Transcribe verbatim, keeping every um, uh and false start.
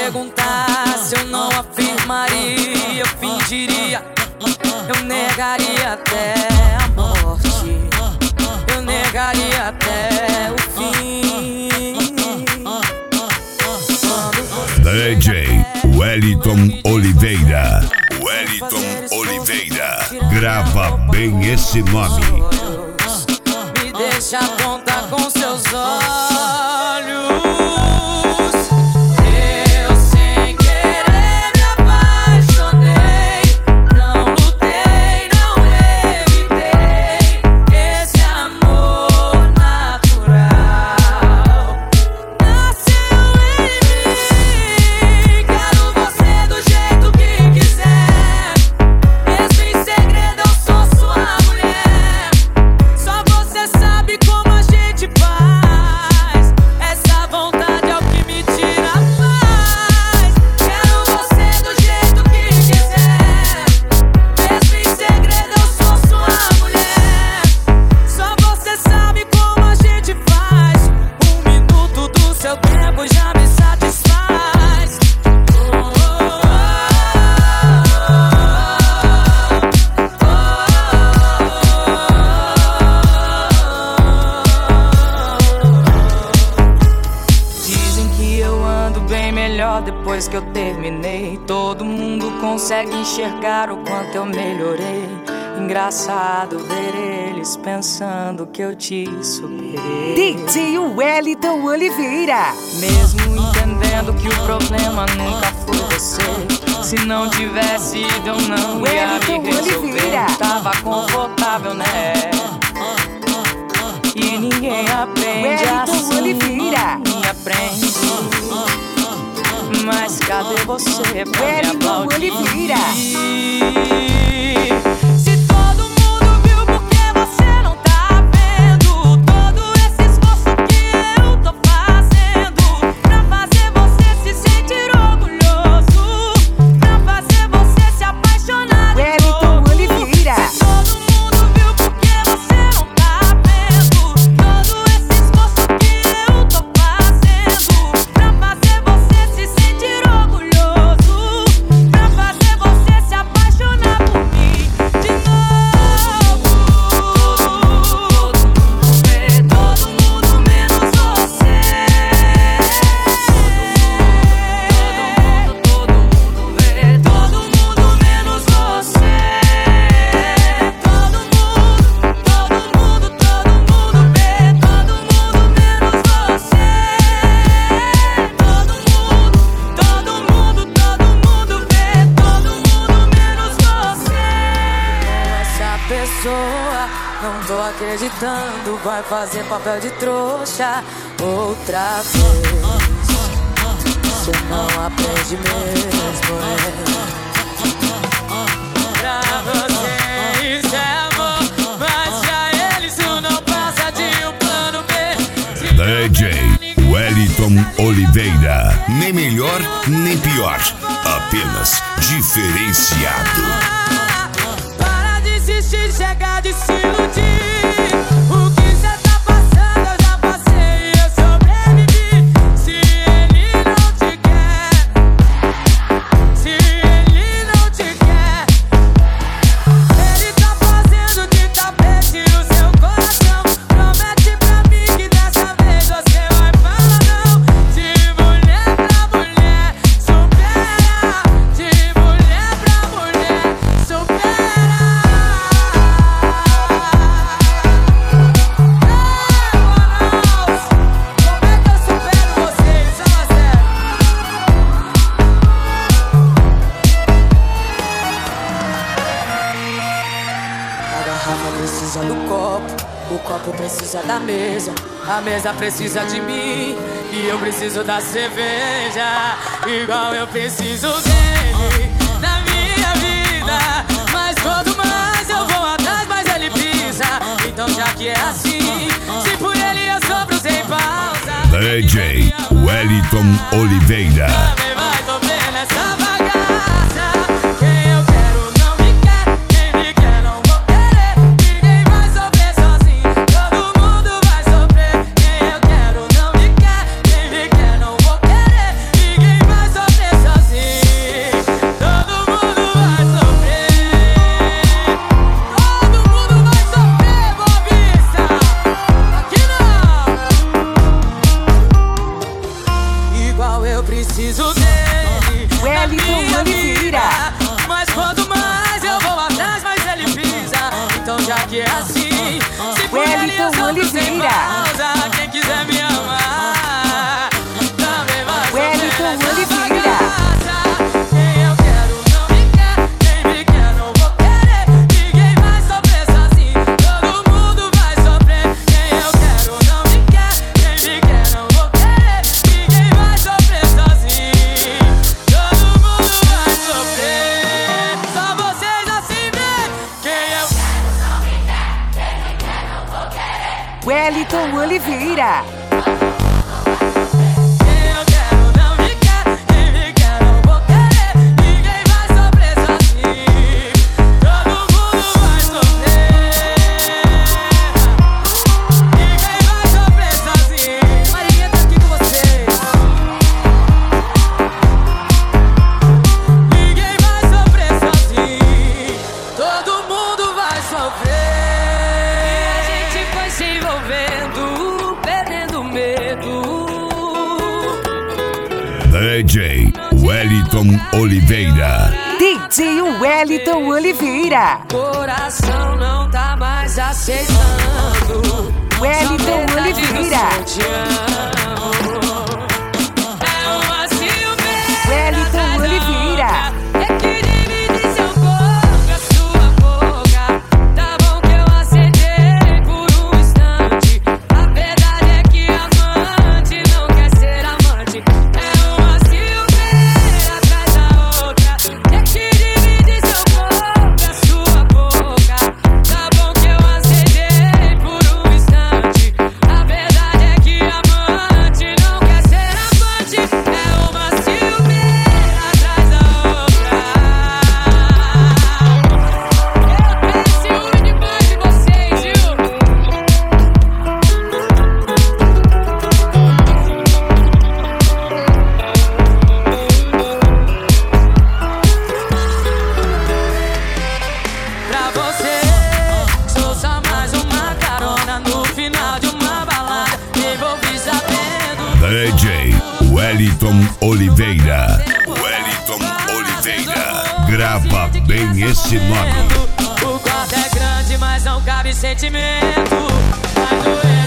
perguntasse, eu não afirmaria, eu fingiria, eu negaria até a morte, eu negaria até o fim. D J Wellington Oliveira. Wellington Oliveira. Grava bem esse nome. Me deixa tonta com seus olhos. Eu sem querer me apaixonei, não lutei, não evitei esse amor natural. Nasceu em mim, quero você do jeito que quiser. Mesmo em segredo eu sou sua mulher. Só você sabe como a gente faz. Essa vontade é o que me tira a paz. Quero você do jeito que quiser. Mesmo em segredo eu sou sua mulher. Só você sabe como a gente faz. Um minuto do seu tempo já me satisfaz. Dizem que eu ando bem melhor depois que eu terminei. Todo mundo consegue enxergar o quanto eu melhorei. Engraçado ver eles pensando que eu te superei. D J Wellington Oliveira. Mesmo entendendo que o problema nunca foi você, se não tivesse ido eu não ia me Wellington resolver. Oliveira. Tava confortável, né? E ninguém aprende Wellington assim, Oliveira. ninguém aprende. Mas cadê você pra me Wellington aplaudir? Oliveira. Se todo mundo viu, por que você não tá vendo? Todo esse esforço que eu tô fazendo pra fazer você se sentir orgulhoso, pra fazer você se apaixonar de Wellington novo. Oliveira. Se todo mundo viu, por que você não tá vendo? Todo esse esforço que eu tô fazendo pra fazer você se sentir orgulhoso, pra fazer você se apaixonar por mim de novo. Todo mundo menos você. Todo mundo vê, todo mundo menos você. Todo mundo, todo mundo, todo mundo vê, todo mundo menos você. Todo mundo, todo mundo, todo mundo vê, todo mundo menos você. Essa pessoa, não tô acreditando, vai fazer papel de trouxa outra vez. Você não aprende mesmo, é. Pra você isso é amor, mas pra ele isso não passa de um plano B. Se D J Wellington Oliveira. Nem melhor, nem pior. Apenas diferenciado. Para de insistir, chega de se iludir. O que cê tá passando eu já passei e eu sobrevivi. Se ele não te quer, se ele não te quer, ele tá fazendo de tapete o seu coração. Promete pra mim que dessa vez você vai falar não. De mulher pra mulher, supera. De mulher pra mulher, supera. Como é que eu supero vocês? Fala sério. A garrafa precisa do copo, o copo precisa da mesa, a mesa precisa de mim e eu preciso da cerveja, igual eu preciso dele na minha vida. Mas quanto mais eu vou atrás, mais ele pisa. Então já que é assim, se por ele eu sofro sem pausa, D J Wellington Oliveira. também vai sofrer nessa bagaça. Quem eu quero não me quer, quem me quer não vou querer. Ninguém vai sofrer sozinho, todo mundo vai sofrer. Quem eu quero não me quer, quem me quer não vou querer. Ninguém vai sofrer igual eu preciso dele. Wellington Oliveira. Mas quanto mais eu vou atrás, mais ele pisa. Então já que é assim, se for ele eu solto sem pausa. Quem quiser me amar também vai sofrer. Wellington Oliveira. Quem eu quero não me quer, quem me quer não vou querer. Ninguém vai sofrer sozinho, todo mundo vai sofrer. Quem eu quero não me quer, quem me quer não vou querer. Ninguém vai sofrer sozinho, todo mundo vai sofrer. Só vocês assim vê. Quem eu quero não me quer, quem me quer não vou querer. Wellington Oliveira. Quem eu quero não me quer, quem me quer não vou querer. Ninguém vai sofrer sozinho, todo mundo vai sofrer. Ninguém vai sofrer sozinho. Marinha tá aqui com vocês. Ninguém vai sofrer sozinho, todo mundo vai sofrer. E a gente foi se envolvendo, perdendo medo. D J Wellington Oliveira. D J Wellington Oliveira. Coração não tá mais aceitando. Wellington Só verdade Oliveira. no seu te amo. É uma ciumeira Wellington atrás da Oliveira. outra. É que divide seu corpo, a sua boca. Tá bom que eu aceitei por um instante. A verdade é que amante não quer ser amante. É uma ciumeira atrás da outra. É que divide seu corpo, a sua boca. Tá bom que eu aceitei por um instante. A verdade é que amante não quer ser amante. É uma ciumeira atrás da outra. Eu tenho ciúme demais de vocês, viu? Pra você, sou só mais uma carona no final de uma balada. Me envolvi sabendo. D J Wellington Oliveira. Wellington Oliveira. Grava bem esse nome. O quarto é grande, mas não cabe sentimento. Vai doer.